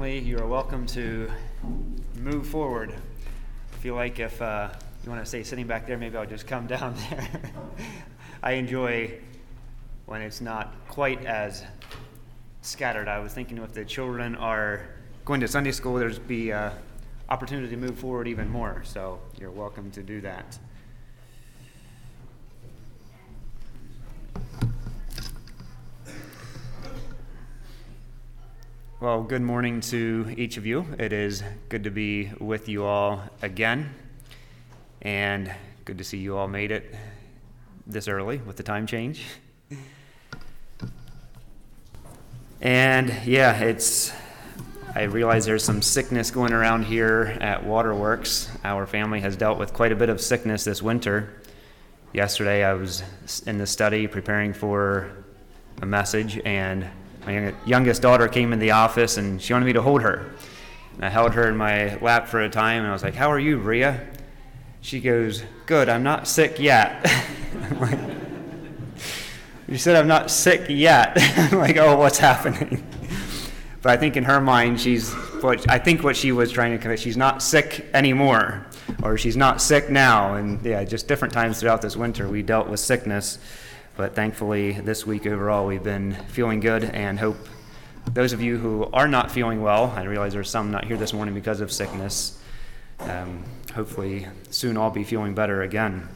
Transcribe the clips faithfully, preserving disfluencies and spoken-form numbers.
family, you are welcome to move forward. I feel like if uh, you want to stay sitting back there, maybe I'll just come down there. I enjoy when it's not quite as scattered. I was thinking if the children are going to Sunday school, there's be uh, opportunity to move forward even more, so you're welcome to do that. Well, good morning to each of you. It is good to be with you all again, and good to see you all made it this early with the time change. And yeah, it's, I realize there's some sickness going around here at Waterworks. Our family has dealt with quite a bit of sickness this winter. Yesterday I was in the study preparing for a message, and my youngest daughter came in the office and she wanted me to hold her. And I held her in my lap for a time and I was like, "How are you, Rhea?" She goes, "Good, I'm not sick yet." I'm like, "You said I'm not sick yet." I'm like, "Oh, what's happening?" But I think in her mind, she's what I think what she was trying to convey, she's not sick anymore, or she's not sick now. And yeah, just different times throughout this winter we dealt with sickness. But thankfully, this week overall, we've been feeling good, and hope those of you who are not feeling well, I realize there's some not here this morning because of sickness, um, hopefully soon all be feeling better again.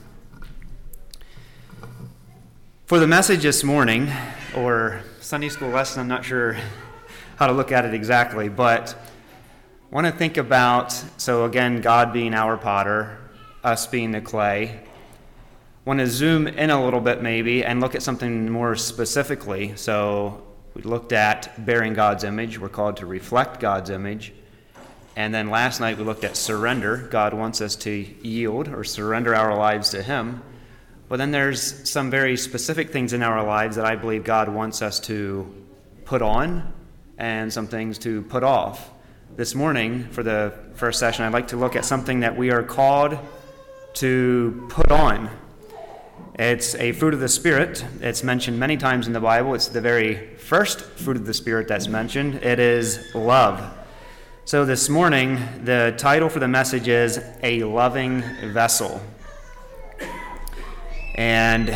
For the message this morning, or Sunday school lesson, I'm not sure how to look at it exactly, but I want to think about, so again, God being our potter, us being the clay. Want to zoom in a little bit maybe and look at something more specifically. So we looked at bearing God's image. We're called to reflect God's image. And then last night we looked at surrender. God wants us to yield or surrender our lives to Him. But then there's some very specific things in our lives that I believe God wants us to put on and some things to put off. This morning, for the first session, I'd like to look at something that we are called to put on. It's a fruit of the Spirit. It's mentioned many times in the Bible. It's the very first fruit of the Spirit that's mentioned. It is love. So this morning, the title for the message is A Loving Vessel. And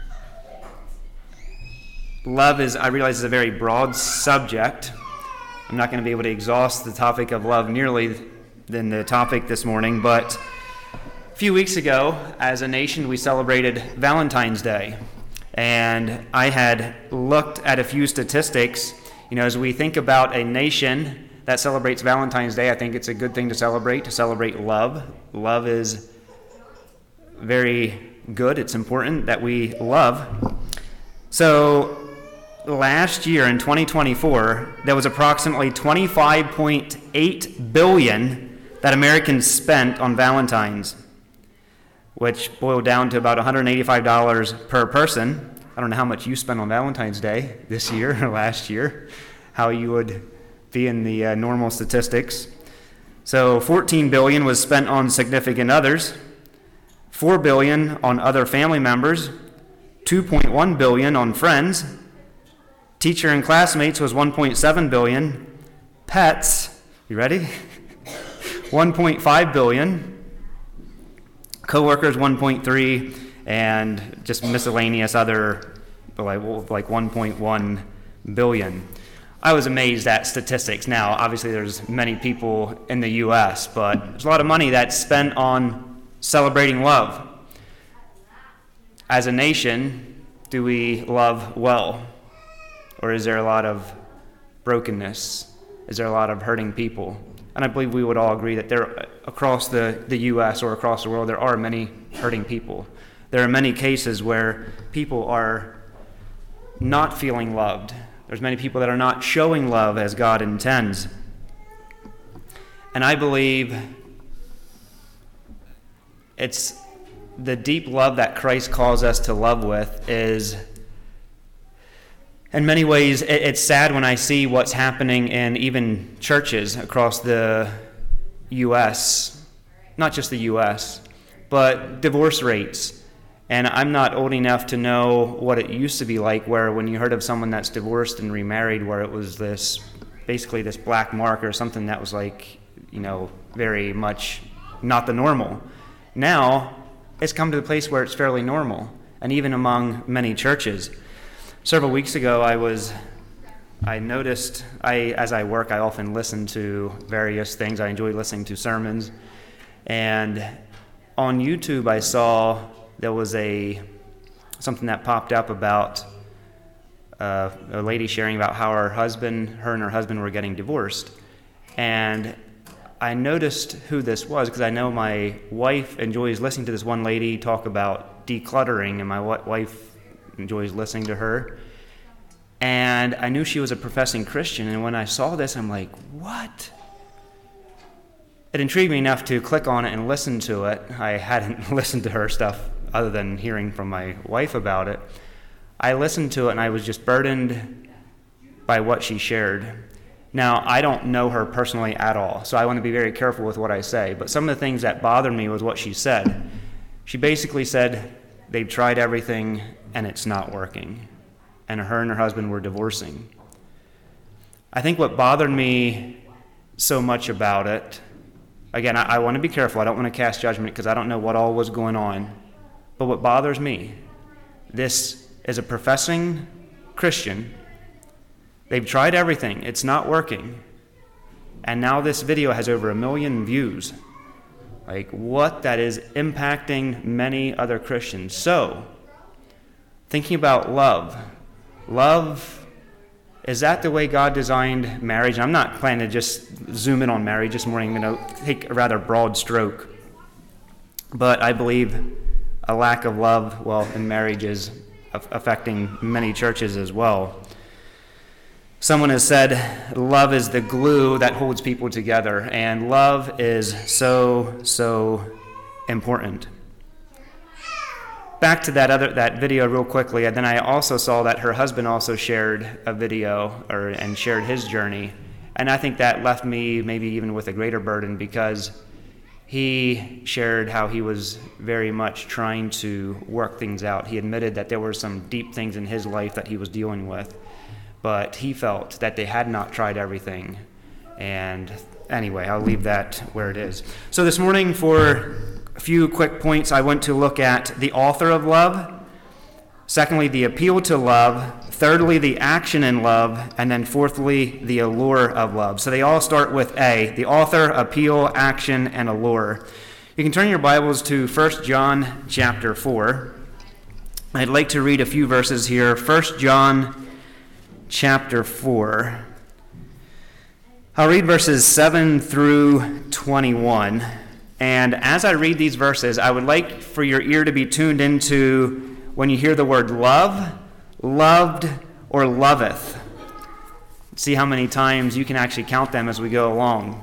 love is, I realize, is a very broad subject. I'm not going to be able to exhaust the topic of love nearly than the topic this morning, but a few weeks ago, as a nation, we celebrated Valentine's Day, and I had looked at a few statistics. You know, as we think about a nation that celebrates Valentine's Day, I think it's a good thing to celebrate, to celebrate love. Love is very good. It's important that we love. So last year in twenty twenty-four, there was approximately twenty-five point eight billion dollars that Americans spent on Valentine's, which boiled down to about one hundred eighty-five dollars per person. I don't know how much you spent on Valentine's Day this year or last year, how you would be in the uh, normal statistics. So fourteen billion dollars was spent on significant others, four billion dollars on other family members, two point one billion dollars on friends, teacher and classmates was one point seven billion dollars, pets, you ready? one point five billion dollars, co-workers one point three, and just miscellaneous other like like one point one billion. I was amazed at statistics. Now, obviously there's many people in the U S, but there's a lot of money that's spent on celebrating love. As a nation, do we love well? Or is there a lot of brokenness? Is there a lot of hurting people? And I believe we would all agree that there, across the, the U S or across the world, there are many hurting people. There are many cases where people are not feeling loved. There's many people that are not showing love as God intends. And I believe it's the deep love that Christ calls us to love with is, in many ways, it's sad when I see what's happening in even churches across the U S, not just the U S, but divorce rates. And I'm not old enough to know what it used to be like, where when you heard of someone that's divorced and remarried, where it was this basically this black mark or something that was like, you know, very much not the normal. Now, it's come to the place where it's fairly normal, and even among many churches. Several weeks ago, I was, I noticed, I as I work, I often listen to various things. I enjoy listening to sermons, and on YouTube, I saw there was a something that popped up about uh, a lady sharing about how her husband, her and her husband were getting divorced, and I noticed who this was because I know my wife enjoys listening to this one lady talk about decluttering, and my wife enjoys listening to her. And I knew she was a professing Christian, and when I saw this, I'm like, what? It intrigued me enough to click on it and listen to it. I hadn't listened to her stuff other than hearing from my wife about it. I listened to it, and I was just burdened by what she shared. Now, I don't know her personally at all, so I want to be very careful with what I say. But some of the things that bothered me was what she said. She basically said they've tried everything and it's not working. And her and her husband were divorcing. I think what bothered me so much about it, again, I, I want to be careful. I don't want to cast judgment because I don't know what all was going on. But what bothers me, this is a professing Christian. They've tried everything. It's not working. And now this video has over a million views. Like, what that is impacting many other Christians. So, thinking about love. Love, is that the way God designed marriage? And I'm not planning to just zoom in on marriage this morning. I'm going to take a rather broad stroke. But I believe a lack of love, well, in marriage is affecting many churches as well. Someone has said, love is the glue that holds people together, and love is so, so important. Back to that other that video real quickly, and then I also saw that her husband also shared a video or and shared his journey, and I think that left me maybe even with a greater burden because he shared how he was very much trying to work things out. He admitted that there were some deep things in his life that he was dealing with. But he felt that they had not tried everything. And anyway, I'll leave that where it is. So this morning, for a few quick points, I want to look at the author of love. Secondly, the appeal to love. Thirdly, the action in love. And then fourthly, the allure of love. So they all start with A, the author, appeal, action, and allure. You can turn your Bibles to First John chapter four. I'd like to read a few verses here. First John chapter four. I'll read verses seven through twenty-one. And as I read these verses, I would like for your ear to be tuned into when you hear the word love, loved, or loveth. See how many times you can actually count them as we go along.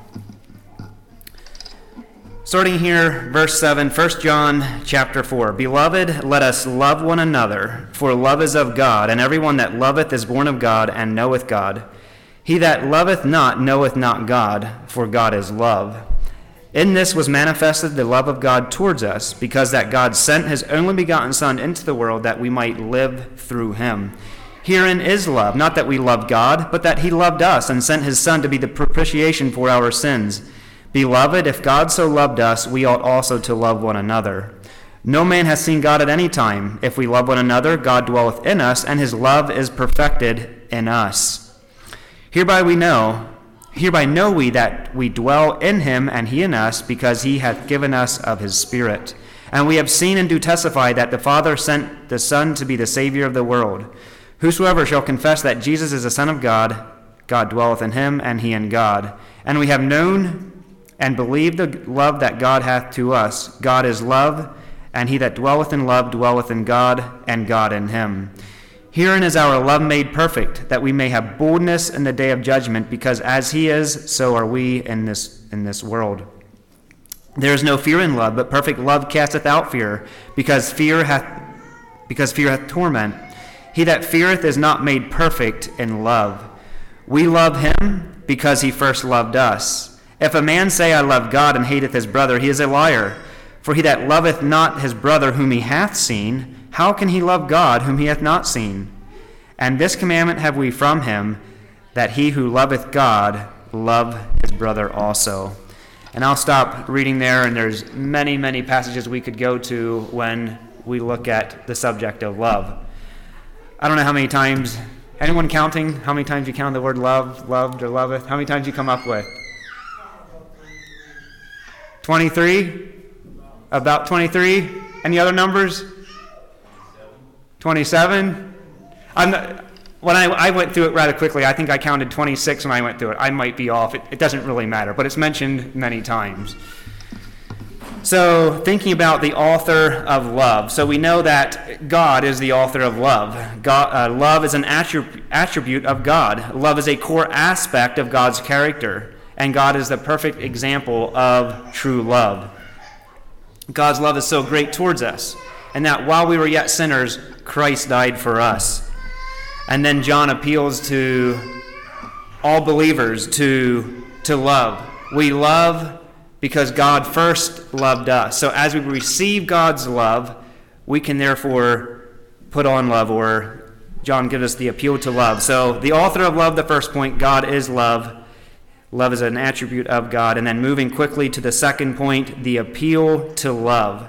Starting here, verse seven, First John chapter four. Beloved, let us love one another, for love is of God, and everyone that loveth is born of God and knoweth God. He that loveth not knoweth not God, for God is love. In this was manifested the love of God towards us, because that God sent his only begotten Son into the world that we might live through him. Herein is love, not that we loved God, but that he loved us and sent his Son to be the propitiation for our sins. Beloved, if God so loved us, we ought also to love one another. No man has seen God at any time. If we love one another, God dwelleth in us, and his love is perfected in us. Hereby we know, hereby know we that we dwell in him, and he in us, because he hath given us of his Spirit. And we have seen and do testify that the Father sent the Son to be the Savior of the world. Whosoever shall confess that Jesus is the Son of God, God dwelleth in him, and he in God. And we have known and believe the love that God hath to us. God is love, and he that dwelleth in love dwelleth in God, and God in him. Herein is our love made perfect, that we may have boldness in the day of judgment, because as he is, so are we in this in this world. There is no fear in love, but perfect love casteth out fear, because fear hath because fear hath torment. He that feareth is not made perfect in love. We love him because he first loved us. If a man say, I love God, and hateth his brother, he is a liar. For he that loveth not his brother whom he hath seen, how can he love God whom he hath not seen? And this commandment have we from him, that he who loveth God love his brother also. And I'll stop reading there, and there's many, many passages we could go to when we look at the subject of love. I don't know how many times, anyone counting how many times you count the word love, loved, or loveth? How many times you come up with? twenty-three? About twenty-three? Any other numbers? twenty-seven? I'm not, when I, I went through it rather quickly, I think I counted twenty-six when I went through it. I might be off. It, it doesn't really matter, but it's mentioned many times. So, thinking about the author of love. So we know that God is the author of love. God, uh, love is an attrib- attribute of God. Love is a core aspect of God's character. And God is the perfect example of true love. God's love is so great towards us, and that while we were yet sinners, Christ died for us. And then John appeals to all believers to, to love. We love because God first loved us. So as we receive God's love, we can therefore put on love, or John gives us the appeal to love. So the author of love, the first point, God is love. Love is an attribute of God. And then moving quickly to the second point, the appeal to love.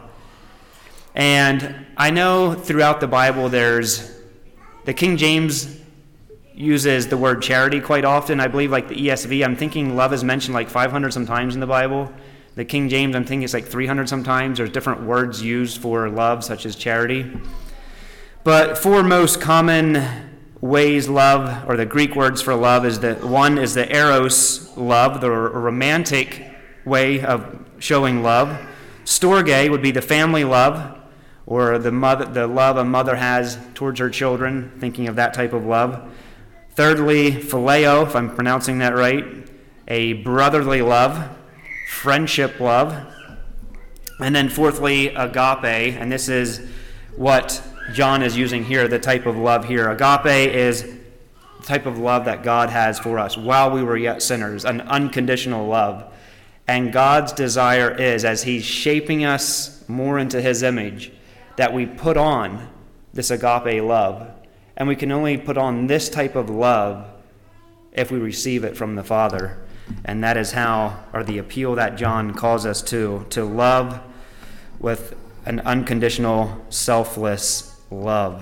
And I know throughout the Bible there's, the King James uses the word charity quite often. I believe like the E S V, I'm thinking love is mentioned like five hundred sometimes in the Bible. The King James, I'm thinking it's like three hundred sometimes. There's different words used for love, such as charity. But four most common ways love, or the Greek words for love, is that one is the eros love, the romantic way of showing love. Storge would be the family love, or the mother, the love a mother has towards her children, thinking of that type of love. Thirdly, phileo, if I'm pronouncing that right, a brotherly love, friendship love. And then fourthly, agape, and this is what John is using here, the type of love here. Agape is the type of love that God has for us while we were yet sinners, an unconditional love. And God's desire is, as he's shaping us more into his image, that we put on this agape love. And we can only put on this type of love if we receive it from the Father. And that is how, or the appeal that John calls us to, to love with an unconditional, selfless love.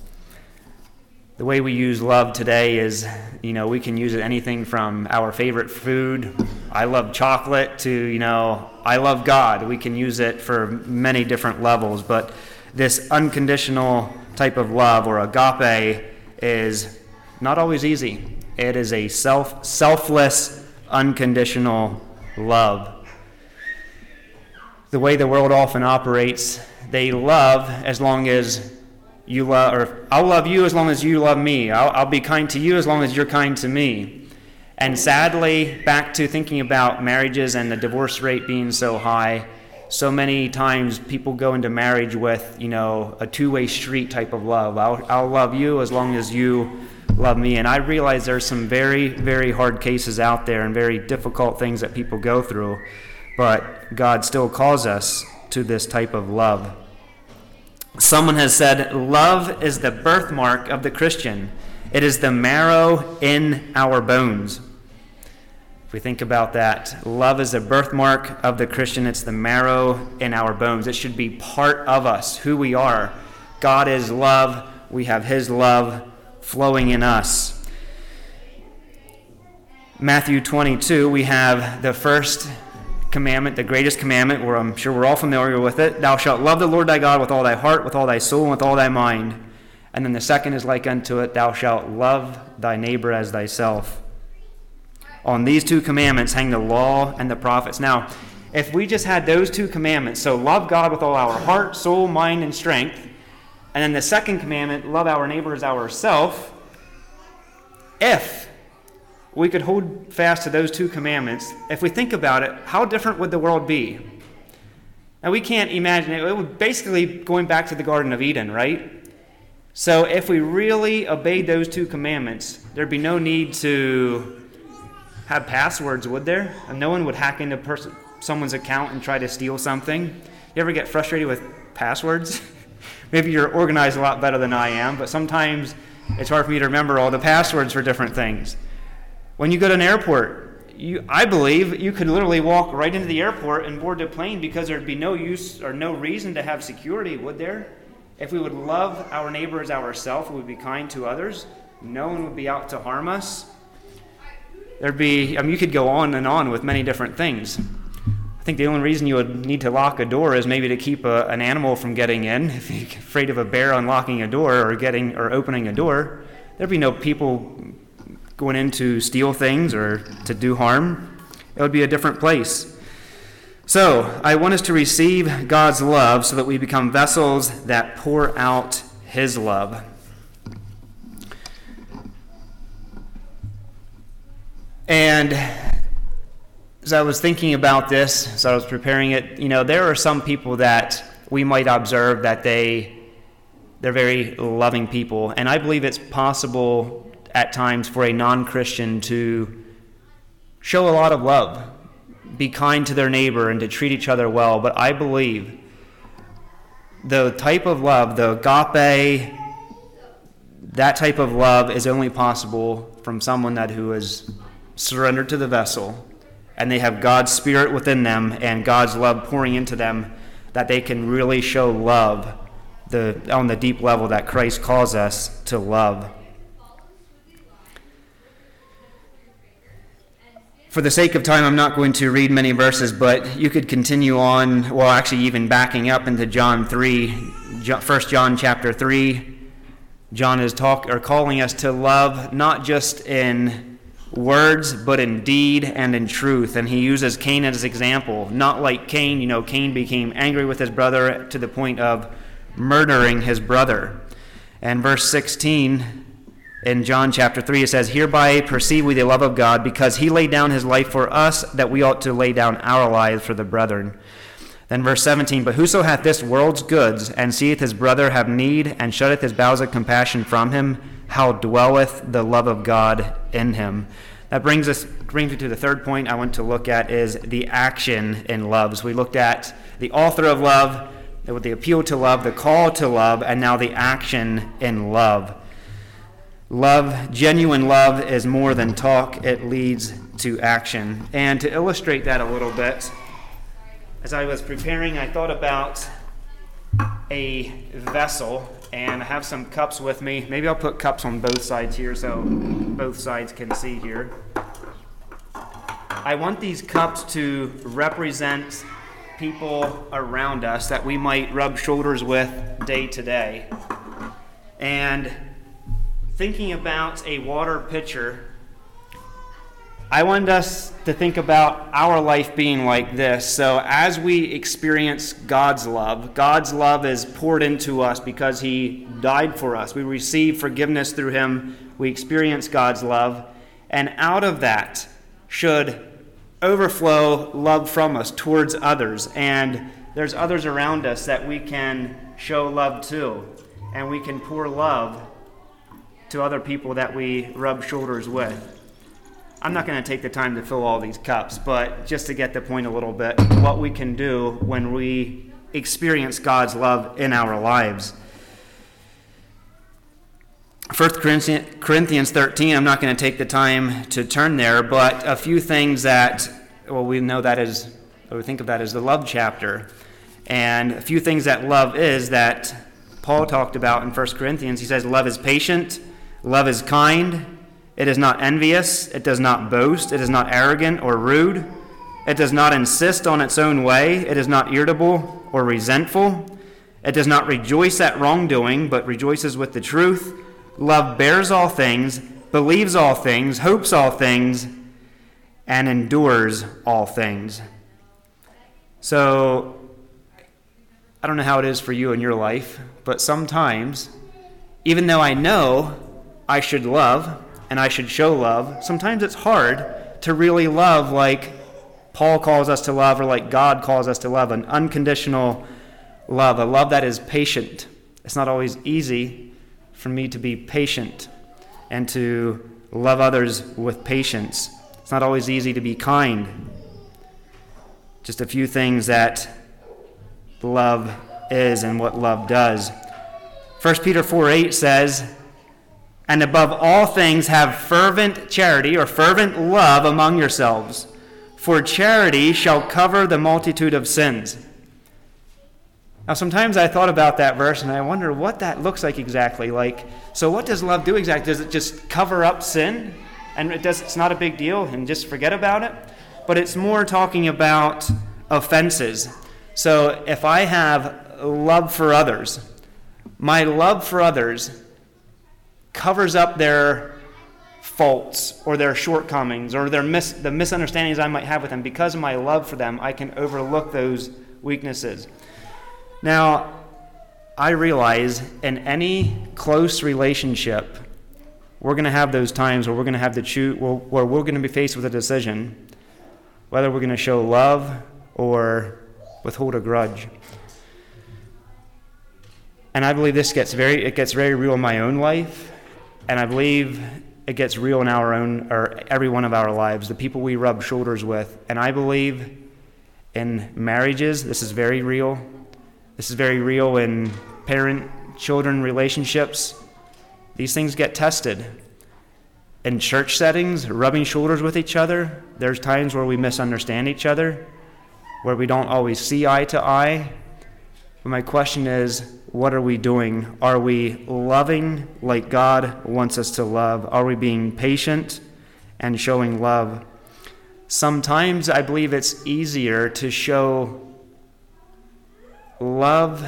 The way we use love today is, you know, we can use it anything from our favorite food, I love chocolate, to, you know, I love God. We can use it for many different levels, but this unconditional type of love, or agape, is not always easy. It is a self selfless, unconditional love. The way the world often operates, they love as long as you love, or I'll love you as long as you love me. I'll, I'll be kind to you as long as you're kind to me. And sadly, back to thinking about marriages and the divorce rate being so high, so many times people go into marriage with, you know, a two-way street type of love. I'll, I'll love you as long as you love me. And I realize there's some very, very hard cases out there and very difficult things that people go through, but God still calls us to this type of love. Someone has said, love is the birthmark of the Christian. It is the marrow in our bones. If we think about that, love is the birthmark of the Christian. It's the marrow in our bones. It should be part of us, who we are. God is love. We have his love flowing in us. Matthew twenty-two, we have the first commandment, the greatest commandment, where I'm sure we're all familiar with it. Thou shalt love the Lord thy God with all thy heart, with all thy soul, and with all thy mind. And then the second is like unto it, thou shalt love thy neighbor as thyself. On these two commandments hang the law and the prophets. Now, if we just had those two commandments, so love God with all our heart, soul, mind, and strength, and then the second commandment, love our neighbor as ourself, if we could hold fast to those two commandments, if we think about it, how different would the world be? Now, we can't imagine it. It would basically going back to the Garden of Eden, right? So if we really obeyed those two commandments, there'd be no need to have passwords, would there? And no one would hack into person, someone's account and try to steal something. You ever get frustrated with passwords? Maybe you're organized a lot better than I am, but sometimes it's hard for me to remember all the passwords for different things. When you go to an airport, you, I believe you could literally walk right into the airport and board the plane because there'd be no use or no reason to have security, would there? If we would love our neighbor as ourselves, we would be kind to others, no one would be out to harm us. There'd be, I mean, you could go on and on with many different things. I think the only reason you would need to lock a door is maybe to keep a, an animal from getting in. If you're afraid of a bear unlocking a door or getting or opening a door, there'd be no people going in to steal things or to do harm. It would be a different place. So, I want us to receive God's love so that we become vessels that pour out His love. And as I was thinking about this, as I was preparing it, you know, there are some people that we might observe that they, they're very loving people. And I believe it's possible at times for a non-Christian to show a lot of love, be kind to their neighbor, and to treat each other well. But I believe the type of love, the agape, that type of love is only possible from someone that who is surrendered to the vessel, and they have God's Spirit within them and God's love pouring into them, that they can really show love the, on the deep level that Christ calls us to love. For the sake of time, I'm not going to read many verses, but you could continue on, well, actually even backing up into John three, First John chapter three. John is talk, or calling us to love not just in words, but in deed and in truth. And he uses Cain as an example. Not like Cain, you know, Cain became angry with his brother to the point of murdering his brother. And verse sixteen in John chapter three, it says, "Hereby perceive we the love of God, because he laid down his life for us, that we ought to lay down our lives for the brethren." Then verse seventeen, "But whoso hath this world's goods, and seeth his brother have need, and shutteth his bowels of compassion from him, how dwelleth the love of God in him?" That brings us brings me to the third point I want to look at, is the action in love. So we looked at the author of love, with the appeal to love, the call to love, and now the action in love. Love, genuine love, is more than talk. It leads to action. And to illustrate that a little bit, as I was preparing, I thought about a vessel, and I have some cups with me. Maybe I'll put cups on both sides here so both sides can see here. I want these cups to represent people around us that we might rub shoulders with day to day. And thinking about a water pitcher, I wanted us to think about our life being like this. So as we experience God's love, God's love is poured into us because he died for us. We receive forgiveness through him. We experience God's love. And out of that should overflow love from us towards others. And there's others around us that we can show love to. And we can pour love to other people that we rub shoulders with. I'm not going to take the time to fill all these cups, but just to get the point a little bit, what we can do when we experience God's love in our lives. First Corinthians thirteen, I'm not going to take the time to turn there, but a few things that, well, we know that is, we think of that as the love chapter. And a few things that love is that Paul talked about in First Corinthians. He says, love is patient, love is kind, it is not envious, it does not boast, it is not arrogant or rude, it does not insist on its own way, it is not irritable or resentful, it does not rejoice at wrongdoing, but rejoices with the truth. Love bears all things, believes all things, hopes all things, and endures all things. So, I don't know how it is for you in your life, but sometimes, even though I know I should love and I should show love, sometimes it's hard to really love like Paul calls us to love, or like God calls us to love, an unconditional love, a love that is patient. It's not always easy for me to be patient and to love others with patience. It's not always easy to be kind. Just a few things that love is and what love does. First Peter four eight says, And above all things, have fervent charity or fervent love among yourselves, for charity shall cover the multitude of sins. Now, sometimes I thought about that verse, and I wonder what that looks like exactly. Like, so what does love do exactly? Does it just cover up sin, and it does? It's not a big deal, and just forget about it? But it's more talking about offenses. So if I have love for others, my love for others covers up their faults or their shortcomings or their mis- the misunderstandings I might have with them. Because of my love for them, I can overlook those weaknesses. Now, I realize in any close relationship, we're going to have those times where we're going to have to choose, where we're going to be faced with a decision, whether we're going to show love or withhold a grudge. And I believe this gets very, it gets very real in my own life. And I believe it gets real in our own, or every one of our lives, the people we rub shoulders with. And I believe in marriages, this is very real. This is very real in parent-children relationships. These things get tested. In church settings, rubbing shoulders with each other, there's times where we misunderstand each other, where we don't always see eye to eye. But my question is, what are we doing? Are we loving like God wants us to love? Are we being patient and showing love? Sometimes I believe it's easier to show love.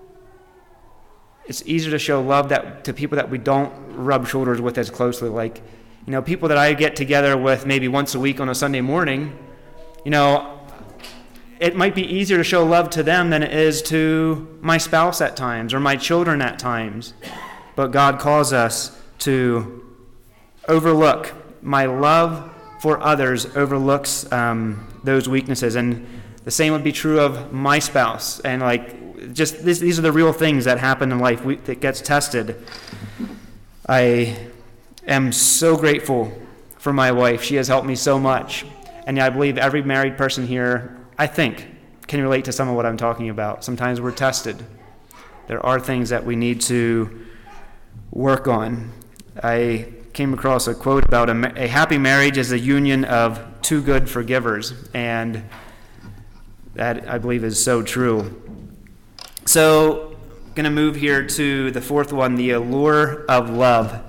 It's easier to show love that to people that we don't rub shoulders with as closely. Like, you know, people that I get together with maybe once a week on a Sunday morning, you know, it might be easier to show love to them than it is to my spouse at times or my children at times. But God calls us to overlook. My love for others overlooks um, those weaknesses. And the same would be true of my spouse. And like, just this, these are the real things that happen in life we, that gets tested. I am so grateful for my wife. She has helped me so much. And I believe every married person here, I think, can relate to some of what I'm talking about. Sometimes we're tested. There are things that we need to work on. I came across a quote about a, a happy marriage is a union of two good forgivers, and that, I believe, is so true. So, I'm going to move here to the fourth one, the allure of love.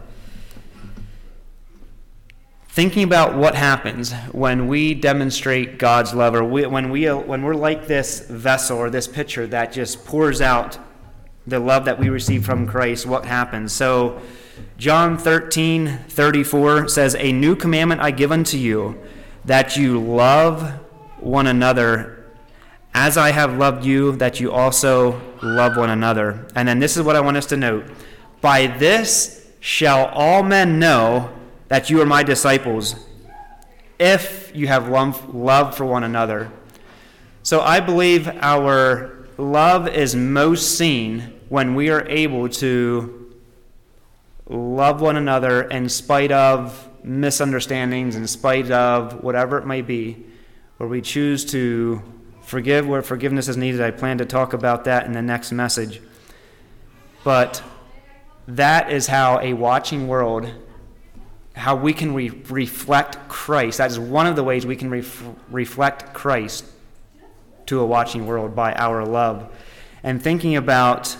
Thinking about what happens when we demonstrate God's love, or we, when, we, when we're like this vessel or this pitcher that just pours out the love that we receive from Christ, what happens? So John thirteen thirty-four says, "A new commandment I give unto you, that you love one another, as I have loved you, that you also love one another." And then this is what I want us to note. "By this shall all men know that you are my disciples, if you have love for one another." So I believe our love is most seen when we are able to love one another in spite of misunderstandings, in spite of whatever it may be, where we choose to forgive where forgiveness is needed. I plan to talk about that in the next message. But that is how a watching world, how we can re- reflect Christ. That is one of the ways we can ref- reflect Christ to a watching world, by our love. And thinking about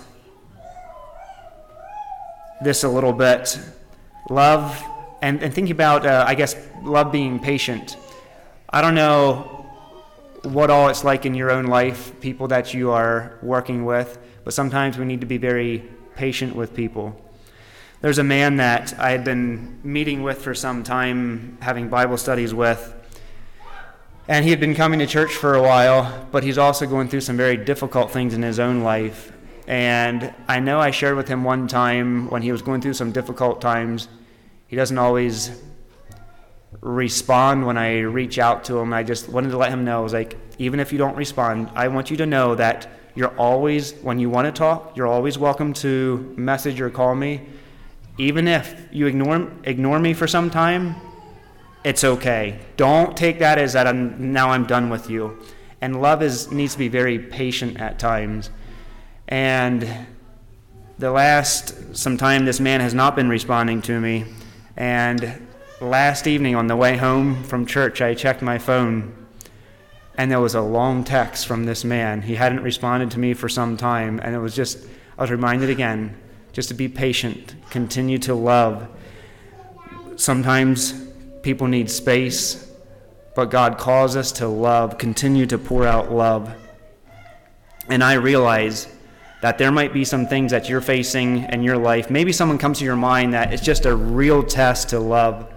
this a little bit, love, and, and thinking about, uh, I guess, love being patient. I don't know what all it's like in your own life, people that you are working with, but sometimes we need to be very patient with people. There's a man that I had been meeting with for some time, having Bible studies with, and he had been coming to church for a while, but he's also going through some very difficult things in his own life. And I know I shared with him one time when he was going through some difficult times, he doesn't always respond when I reach out to him. I just wanted to let him know, I was like, even if you don't respond, I want you to know that you're always, when you want to talk, you're always welcome to message or call me. Even if you ignore ignore me for some time, it's okay. Don't take that as that I'm, now I'm done with you. And love is needs to be very patient at times. And the last some time this man has not been responding to me, and last evening on the way home from church, I checked my phone, and there was a long text from this man. He hadn't responded to me for some time, and it was just, I was reminded again, just to be patient, continue to love. Sometimes people need space, but God calls us to love, continue to pour out love. And I realize that there might be some things that you're facing in your life. Maybe someone comes to your mind that it's just a real test to love.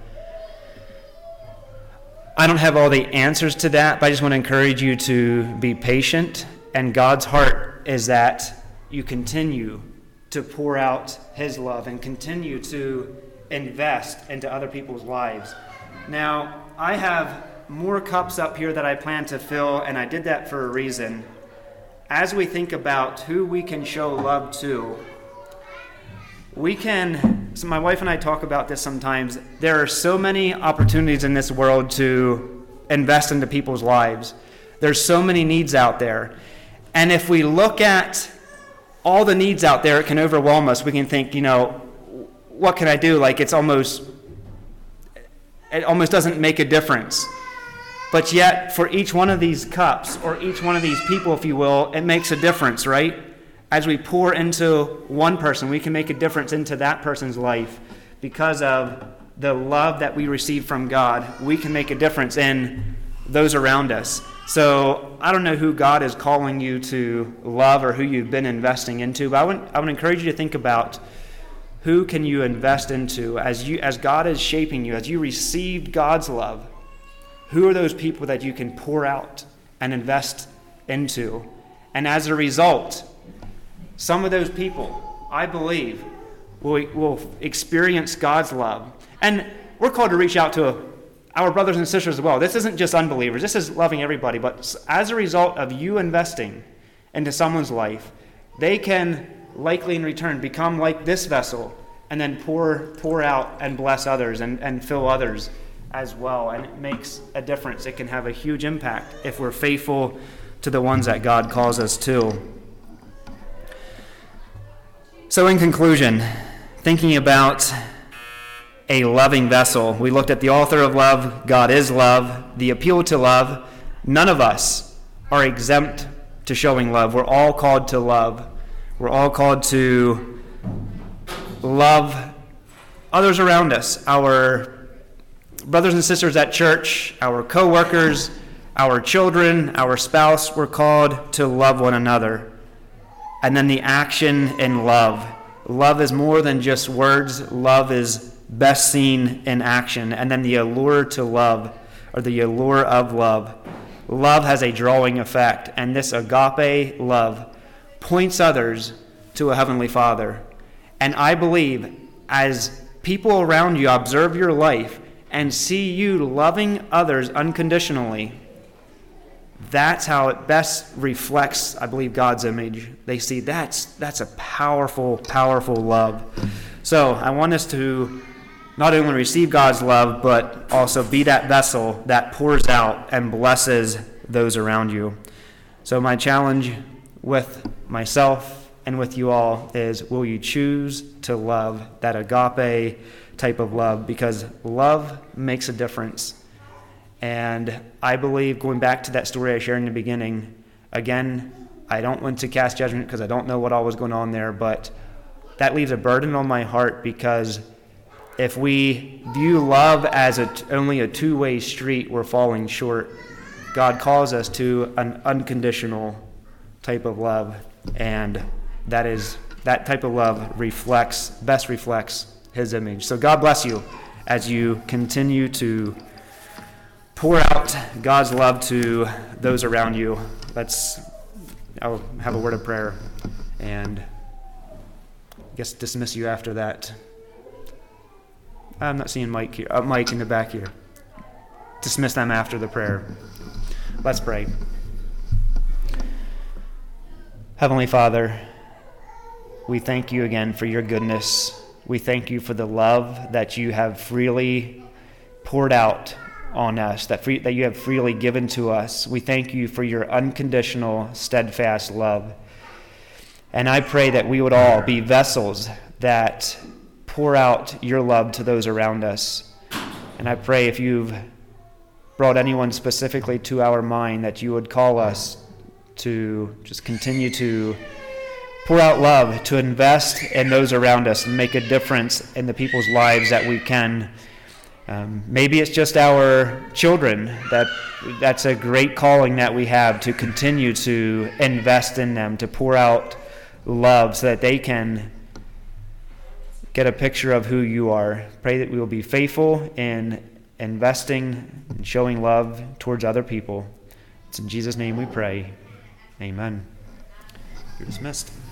I don't have all the answers to that, but I just want to encourage you to be patient. And God's heart is that you continue to pour out his love and continue to invest into other people's lives. Now, I have more cups up here that I plan to fill, and I did that for a reason. As we think about who we can show love to, we can, so my wife and I talk about this sometimes, there are so many opportunities in this world to invest into people's lives. There's so many needs out there. And if we look at all the needs out there, it can overwhelm us. We can think, you know, what can I do? Like it's almost, it almost doesn't make a difference. But yet, for each one of these cups, or each one of these people, if you will, it makes a difference, right? As we pour into one person, we can make a difference into that person's life. Because of the love that we receive from God, we can make a difference in those around us. So I don't know who God is calling you to love or who you've been investing into, but I would, I would encourage you to think about who can you invest into as you, as God is shaping you, as you receive God's love. Who are those people that you can pour out and invest into? And as a result, some of those people, I believe, will, will experience God's love. And we're called to reach out to our brothers and sisters as well. This isn't just unbelievers. This is loving everybody. But as a result of you investing into someone's life, they can likely in return become like this vessel and then pour pour out and bless others and, and fill others as well. And it makes a difference. It can have a huge impact if we're faithful to the ones that God calls us to. So in conclusion, thinking about a loving vessel, we looked at the author of love. God is love. The appeal to love. None of us are exempt to showing love. We're all called to love. We're all called to love others around us, our brothers and sisters at church, our co-workers, our children, our spouse. We're called to love one another. And then the action in love. Love is more than just words. Love is best seen in action. And then the allure to love, or the allure of love. Love has a drawing effect, and this agape love points others to a heavenly Father. And I believe as people around you observe your life and see you loving others unconditionally, that's how it best reflects, I believe, God's image. They see that's that's a powerful, powerful love. So I want us to not only receive God's love, but also be that vessel that pours out and blesses those around you. So my challenge with myself and with you all is, will you choose to love that agape type of love? Because love makes a difference. And I believe, going back to that story I shared in the beginning, again, I don't want to cast judgment because I don't know what all was going on there, but that leaves a burden on my heart, because if we view love as a, only a two-way street, we're falling short. God calls us to an unconditional type of love, and that is that type of love reflects, best reflects his image. So God bless you as you continue to pour out God's love to those around you. Let's, I'll have a word of prayer and I guess dismiss you after that. I'm not seeing Mike here. Uh, Mike in the back here. Dismiss them after the prayer. Let's pray. Heavenly Father, we thank you again for your goodness. We thank you for the love that you have freely poured out on us, that free, that you have freely given to us. We thank you for your unconditional, steadfast love. And I pray that we would all be vessels that pour out your love to those around us. And I pray if you've brought anyone specifically to our mind, that you would call us to just continue to pour out love, to invest in those around us and make a difference in the people's lives that we can. Um, maybe it's just our children. That that's a great calling that we have, to continue to invest in them, to pour out love so that they can get a picture of who you are. Pray that we will be faithful in investing and showing love towards other people. It's in Jesus' name we pray. Amen. You're dismissed.